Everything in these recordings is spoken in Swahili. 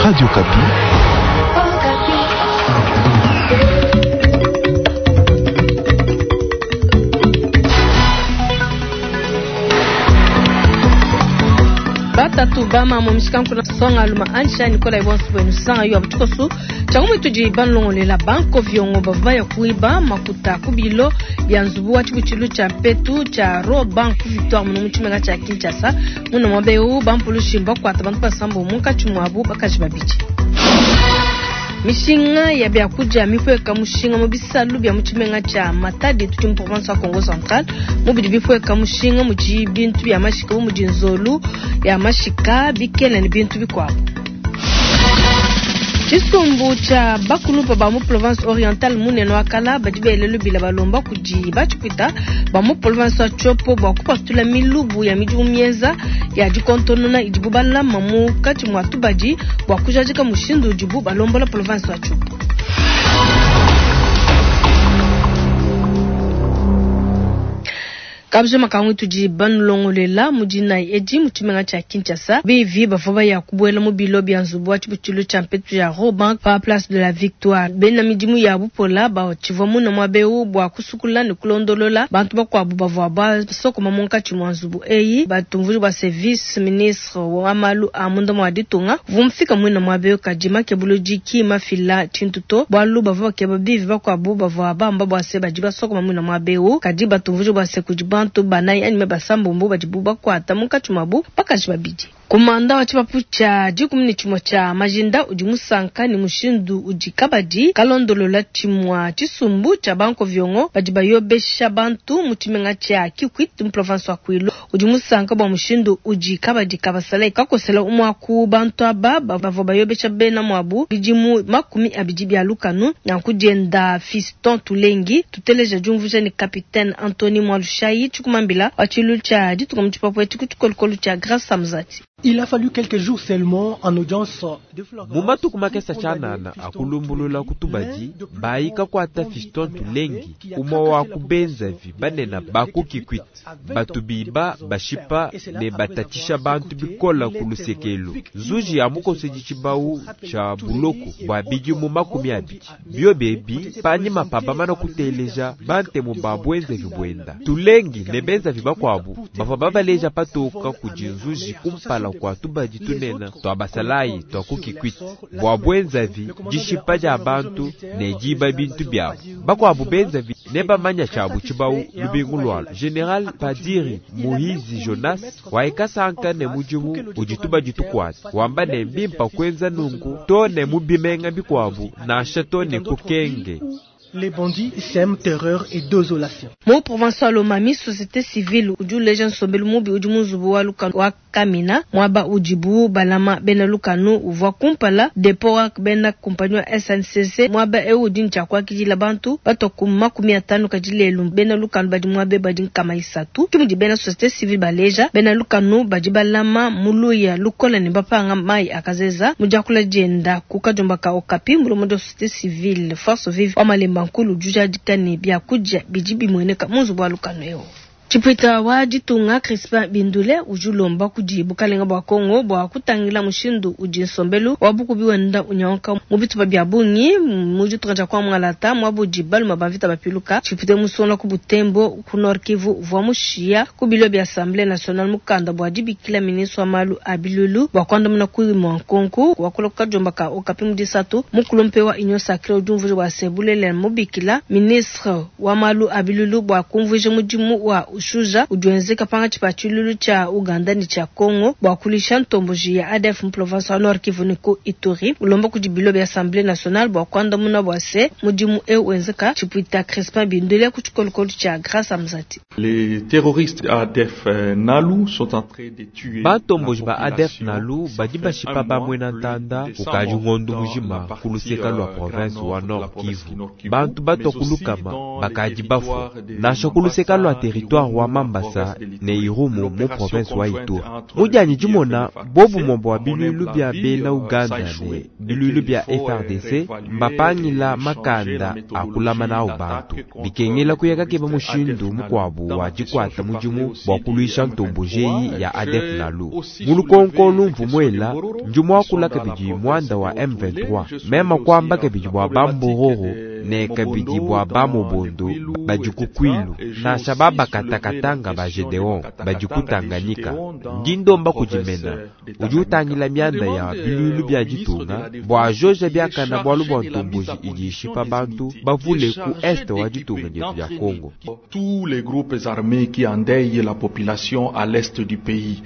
Radio Kapi. Batatu bama momiskan kuna songa aluma ansha Nicola Ibonsu benu sanga yu abutukosu changume tuji banlongo lela banko viongo bavaya kuiba makuta kubilo byanzubu wachibuchilu cha petu cha ro banku victoire munu mchimega cha Kinshasa munu mwabeu bampulu shimba kwa tabantu pasambu munka chumwabu bakajibabichi mishinga ya bya kuja mifweka mushinga mubisalu bya muchimenga cha Matadi tuti mu province ya Congo Central mubidi bifweka mushinga muji bintu bya mashika muji nzolu ya mashika bikele ni bintu bikwabo Chisumbu cha bakulupa ba mu province orientale muneno akala badibelelo bila balomba kuji bachipita ba mu province ya Chopo ba kupatula milubu ya mijumieza ya dikontonona idibubala mamu kati mwatu baji ba kujajika mushindu ujibu balomba la province ya Chopo kabje makangu tuji banlongo lela mujina eji muchimenga cha Kinshasa bivi bafaba ya kubwela mubilo byanzubu wachibuchulu champetu ya Robank pa place de la Victoire bena midimu ya bupola ba chivomu na mwabeu bwa kusukula ni kulondolola bantu bakwa bubavwa ba soko mamonka chimwanzubu eyi batumvuri ba service ministre wa malu amundo mwaditunga vumfika mwina mwabeu kajima kebulojiki mafila chintuto bwalu bavwa kebabivi bakwa bubavwa bamba bwa seba jiba soko mamwina mwabeu kajiba tumvuri ba sekujiba to banai anime basambombo bajibuba kwa tamuka chumabu paka jibabiji Kumanda wa chipapu cha jikumini chumwa cha majinda ujimusanka ni mushindu ujikabaji kalondolola chimwa chisumbu cha banko viongo bajibayo besha bantu muchimenga cha Kikwit mprovince wa Kwilu ujimusanka ba mushindu ujikabaji kabasale kakosela umwaku bantu aba bavobayo besha bena mwabu bijimu makumi abijibia lukanu nyankujenda Fiston Tulengi tuteleja jumvuja ni Capitaine Anthony Mwalushayi chukumambila wachilu cha jitu kumchipapu ya chikutukolukolu cha Grace Samzati. Il a fallu quelques jours seulement en audience de Florence. Mumatu kumakesa chanana akulumbulula kutubaji baika kwata Fiston Tulengi uma wa kubenza vi banena baku Kikwit batubiba bashipa ne batatisha bantu bikola kulusekelo zuji amuko sejichibau cha buloko bwa biji mu makumi abiji bio bebi pani mapaba mana kuteleja bante mu babwenze vibwenda Tulengi ne benza vibakwabu bava leja patoka kujinzuji kumpala kwa tubaji tunena to abasalai to kukikwit bwa bwenza vi jishipaja abantu ne jiba bintu byabo bako abubenza vi neba manya chabu chibau lubingulwalo General Padiri Muhizi Jonas waikasa anka ne mujimu ujituba jitukwati wamba ne mbimpa kwenza nungu to ne mubimenga bikwabu na shato ne kukenge. Les bandits sèment terreur et désolation. Mo provincial omami société civile uju legend sombelu mubi uju muzubu wa luka wa kamina mwaba ujibu balama bena lukanu uva kumpala depo wa bena kumpanyo SNCC mwaba udin chakwa kijila bantu bato makumi atano kajilelu bena lukanu badi mwabe badi kama isatu kimiji bena société civile baleja bena lukanu badi balama muluya lukola ni bapanga mai akazeza mujakula jenda kukajomba ka Okapi mulomodo société civile force vive wa malemba nkulu juja dikani bya kuja bijibi mweneka muzu bwa lukano Chipita wa jitunga Crispin Bindule ujulomba kujibu kalenga bwa Kongo bwa kutangila mushindu ujinsombelu wabuku biwenda unyonka mubitu babya bungi mujutunga kwa mwangalata mwabu jibalu mabavita bapiluka chipite musona kubutembo ku Nord Kivu vwa mushia kubilo bya Assemblée nationale mukanda bwa jibikila ministre wa malu abilulu bwa kwanda muna kuyi mwankonku wakoloka jomba ka Okapi mudisatu mukulompewa Union Sacrée ujumvuje wa sebulele mubikila ministre wa malu abilulu bwa kumvuje mujimu wa ushuja ujuenzeka panga chipachululu cha Uganda ni cha Kongo bwa kulisha ntomboji ya ADF mprovince wa Nord Kivu niko Ituri ulomba kujibilo bya Assemblée nationale bwa kwanda muna bwase mujimu wenzeka chipita Crispin Bindule kuchukolukolu cha Grace Amzati. Les terroristes ADF Nalu sont en train de tuer batomboji ba ADF Nalu badiba shipa ba mwena ntanda ukaju ngondu mujima kuluseka lwa province wa Nord Kivu bantu bato kulukama bakaji bafo na shokuluseka lwa territoire wa Mambasa ne Irumu mu province wa Ituri. Mujanyi jumona bobu mombo wa bilulu bya bena Uganda ne bilulu bya FRDC mbapanyila makanda akulama na ubantu. Bikengela kuyaka keba mushindu mukwabu wa jikwata mujumu bwakuluisha ntombo jeyi ya ADF nalu. Mulukonkolu mvumwela njumu wakula kabiji mwanda wa M23 mema kwamba kabiji bwa bambororo ne kabiji bwa bamobondo bajukukwilu na shababa katakatanga ba Gedeon bajukutanganyika ndindomba kujimena ujutangila mianda ya bilulu bya jitunga bwa joje byakana bwa lubontomboji ijishipa bantu bavule ku est wa jitunga nyetu ya Congo. Tous les groupes armés qui endeuillent la population à l'est du pays.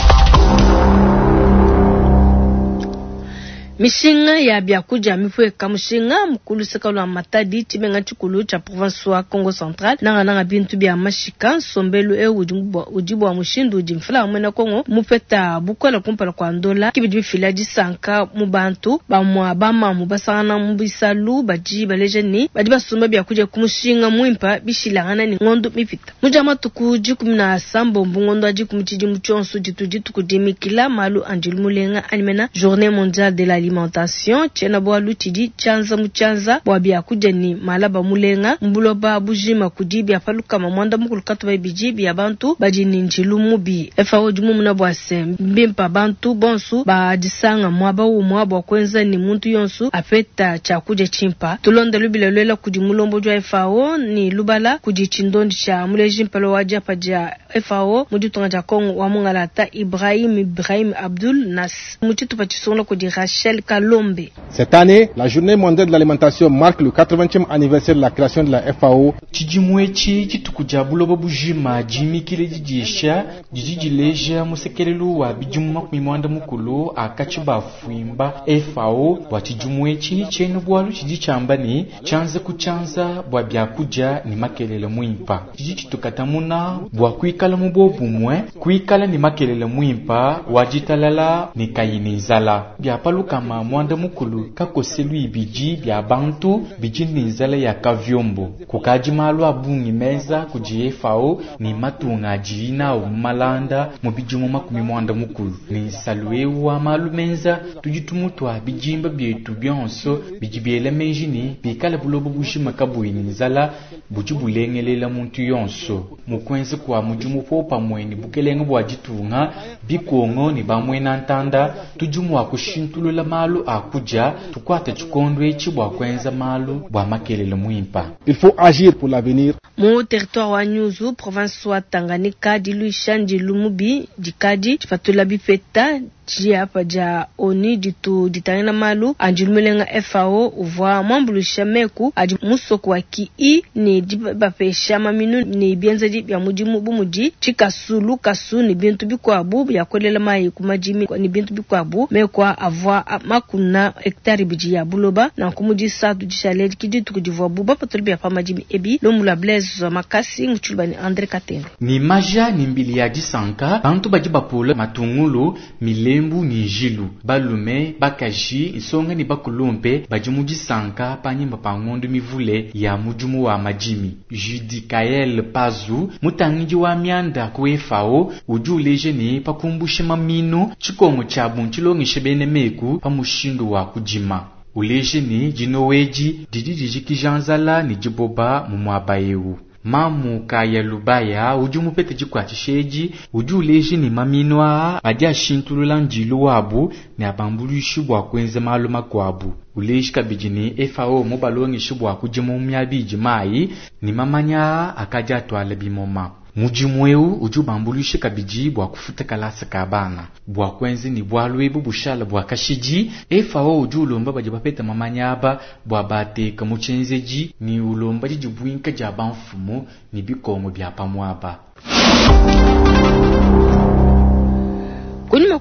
Mishinga ya byakuja mifweka mushinga mukulu sekalo wa Matadi chimenga chikulu cha province wa Congo Central nanga bintu bya mashika sombelu ujibu wa mushindu ujimfila mwena Congo mupeta bukola kumpala kwa ndola kibidi filaji sanka mubantu bamwa bama mubasana mubisalu baji balejeni baji basumba byakuja kumushinga muimpa bishilangana ni ngondo mipita mujama tukuji kumna sambo mbungondo aji kumchiji muchonsu jitu kudimikila malu anjilumulenga animena journée mondiale de l'alimentation chena bwa lutidi chanza muchanza bwa byakuja ni malaba mulenga mbuloba bujima kudibya paluka mamwanda mukulukatu babiji bya bantu baji ninjilu mubi FAO jumu muna bwa sembimpa bantu bonsu bajisanga mwaba umwaba kwenza ni muntu yonsu afeta chakuja chimpa tulonda lubile lela kudimulombo jwa FAO ni lubala kujichindonji cha muleji mpalo waja paja FAO mujitonga ja Kongo wa mungalata Ibrahim Abdul Nas muchitu pachisonga kudi Rachel Kalombe. Cette année, la journée mondiale de l'alimentation marque le 80e anniversaire de la création de la FAO. Chijimwechi chitukujabulo babujima jimikile jijisha jijileja musekelelu wa bijumu makumimwanda mukulu akachiba fuimba FAO wa chijimwechi chenu bwalu chijichambani chanza kuchanza bwa byakuja ni makelele muimpa chijichitukatamuna bwa kuikala mubobumwe kuikala ni makelele muimpa wajitalala ni kayinizala byapalu kama mwanda mukulu kakoselu ibiji bya bantu biji ninzala ya kavyombo kukaji malu abungi meza kuji FAO ni matunga jina umalanda mubijumu makumi mwanda mukulu ni saluewa malu menza tujitumutwa bijimba byetu byonso bijibyele menjini bikala bulobo bushima kabuini nzala bujibulengelela muntu yonso mukwenze kwa mujumu popa mweni bukelenge bwa jitunga bikongo ni bamwena ntanda tujumu akushintulula malu akuja tukwata chikondo echi bwa kwenza malu bwa makelele muimpa. Il faut agir pour l'avenir. Mu territoire wa Nyuzu province wa Tanganyika diluishanji lumubi jikadi chifatula bifeta jia paja oni ditu ditangina malu anjilumulenga FAO uvwa mwambulusha meku aji musoko wa kii ni dibapesha maminu ni bienzaji bya mujimu bumuji chikasulu kasu ni bintu bikwabu ya kolela mai kumajimi ni bintu bikwabu mekwa avwa makuna hektari biji ya buloba na kumuji sadu jishaleji kiditu kujivwa buba patulbi ya pamajimi ebi lomula blaze makasi nguchulbani Andre Katendo ni maja ni mbili ya jisanka bantu bajiba pula matungulu milembu ni jilu balume bakaji isonga ni bakulumpe bajimuji sanka panyimba pangondo mivule ya mujumu wa majimi Judikael Pazu mutangiji wa mianda ku FAO ujuleje ni pakumbushe mamino chikongo cha bunchilongishe bene meku pamushindu wa kujima uleje ni jinoweji dididiji kijanzala ni jiboba mumwabayewu mamu kaya lubaya ujumu pete jikwachisheji ujuleji ni maminwa adia shintulula njilu wabu ni abambulishu bwa kwenze maluma kwabu uleji kabijini FAO mobalongi shubwa kujimu myabiji mai ni mamanya akaja twale bimoma mujimweu ujubambulishe kabiji bwa kufuta kalasa kabana bwa kwenzi ni bwa lwebu bushala bwa kashiji FAO ujulomba bajibapeta mamanyaba bwa bate kamuchenzeji ni ulomba jibuinka jaba mfumo ni bikongo bya pamwaba kunima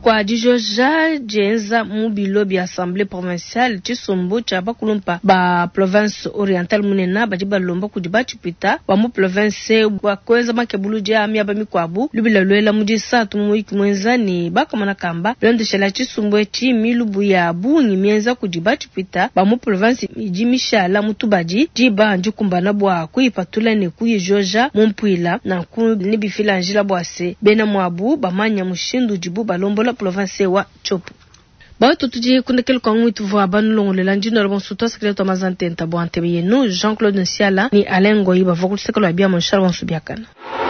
kwa dijoja jenza mubilo bi assemblée provinciale Chisumbu cha bakulumpa ba province orientale munena bajiba lomba kudiba chipita wa mu province wa kweza makebuluje amya ba mikwabu lubila lwela mudisa tumu wiki mwenzani bakamana kamba londo shala Chisumbu echi milubu ya bungi mienza kudiba chipita ba mu province ijimishala mutubaji jiba njukumbana bwa kuipatula ne kuyijoja mumpwila na ku nibifila njila bwase bena mwabu bamanya mushindu jibu balombola province wa Chopo. Bato tuji kundekele kwa mwitu vwa banulongo le lanjino rabon suto sekreto mazantenta bo antebe yenu Jean-Claude Nsiala ni Alain Ngoyi bavokulisekelo abia monshara wansubiakana.